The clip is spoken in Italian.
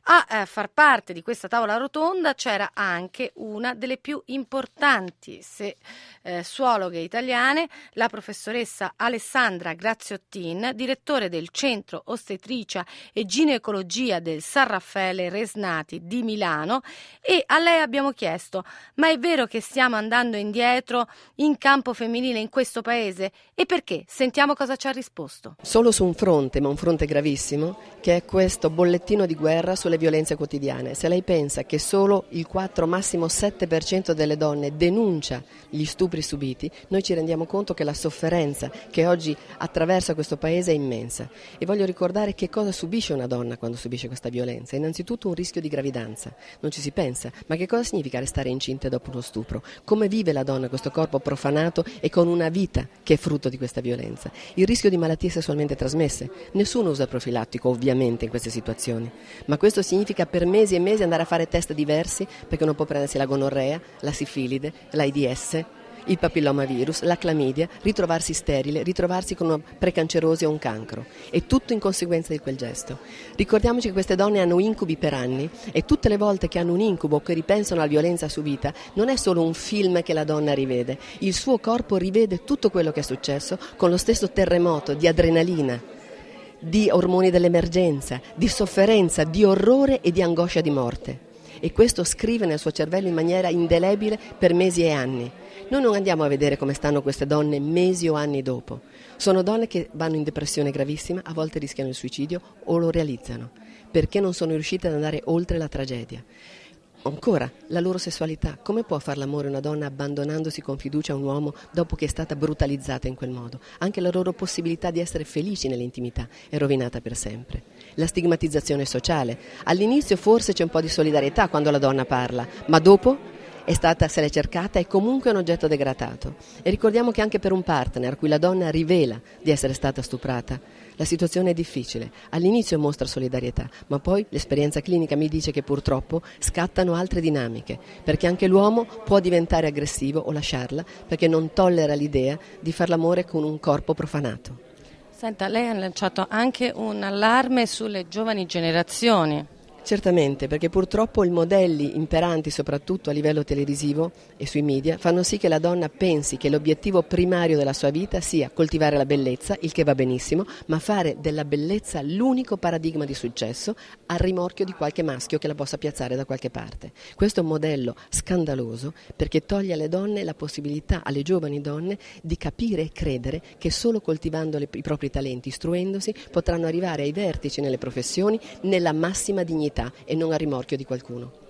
A far parte di questa tavola rotonda c'era anche una delle più importanti sessuologhe italiane, la professoressa Alessandra Graziottin, direttore del Centro Ostetricia e Ginecologia del San Raffaele Resnati di Milano, e a lei abbiamo chiesto: ma è vero che stiamo andando indietro in campo femminile in questo paese? E perché? Sentiamo cosa ci ha risposto. Solo su un fronte, ma un fronte gravissimo, che è questo bollettino di guerra sulle violenze quotidiane. Se lei pensa che solo il 4, massimo 7% delle donne denuncia gli stupri subiti, noi ci rendiamo conto che la sofferenza che oggi attraversa questo paese è immensa. E voglio ricordare che cosa subisce una donna quando subisce questa violenza. Innanzitutto un rischio di gravidanza, non ci si pensa, ma che cosa significa restare incinta dopo uno stupro? Come vive la donna questo corpo profanato e con una vita che è frutto di questa violenza? Il rischio di malattie sessualmente trasmesse. Nessuno usa profilattico ovviamente in queste situazioni, ma questo significa per mesi e mesi andare a fare test diversi, perché non può prendersi la gonorrea, la sifilide, l'AIDS, il papillomavirus, la clamidia, ritrovarsi sterile, ritrovarsi con una precancerosi o un cancro, e tutto in conseguenza di quel gesto. Ricordiamoci che queste donne hanno incubi per anni, e tutte le volte che hanno un incubo o che ripensano alla violenza subita non è solo un film che la donna rivede, il suo corpo rivede tutto quello che è successo con lo stesso terremoto di adrenalina, di ormoni dell'emergenza, di sofferenza, di orrore e di angoscia di morte. E questo scrive nel suo cervello in maniera indelebile per mesi e anni. Noi non andiamo a vedere come stanno queste donne mesi o anni dopo. Sono donne che vanno in depressione gravissima, a volte rischiano il suicidio o lo realizzano, perché non sono riuscite ad andare oltre la tragedia. Ancora, la loro sessualità. Come può far l'amore una donna abbandonandosi con fiducia a un uomo dopo che è stata brutalizzata in quel modo? Anche la loro possibilità di essere felici nell'intimità è rovinata per sempre. La stigmatizzazione sociale. All'inizio forse c'è un po' di solidarietà quando la donna parla, ma dopo se l'è cercata, è comunque un oggetto degradato. E ricordiamo che anche per un partner a cui la donna rivela di essere stata stuprata, la situazione è difficile. All'inizio mostra solidarietà, ma poi l'esperienza clinica mi dice che purtroppo scattano altre dinamiche, perché anche l'uomo può diventare aggressivo o lasciarla perché non tollera l'idea di far l'amore con un corpo profanato. Senta, lei ha lanciato anche un allarme sulle giovani generazioni. Certamente, perché purtroppo i modelli imperanti, soprattutto a livello televisivo e sui media, fanno sì che la donna pensi che l'obiettivo primario della sua vita sia coltivare la bellezza, il che va benissimo, ma fare della bellezza l'unico paradigma di successo, a rimorchio di qualche maschio che la possa piazzare da qualche parte. Questo è un modello scandaloso, perché toglie alle donne la possibilità, alle giovani donne, di capire e credere che solo coltivando i propri talenti, istruendosi, potranno arrivare ai vertici nelle professioni nella massima dignità e non a rimorchio di qualcuno.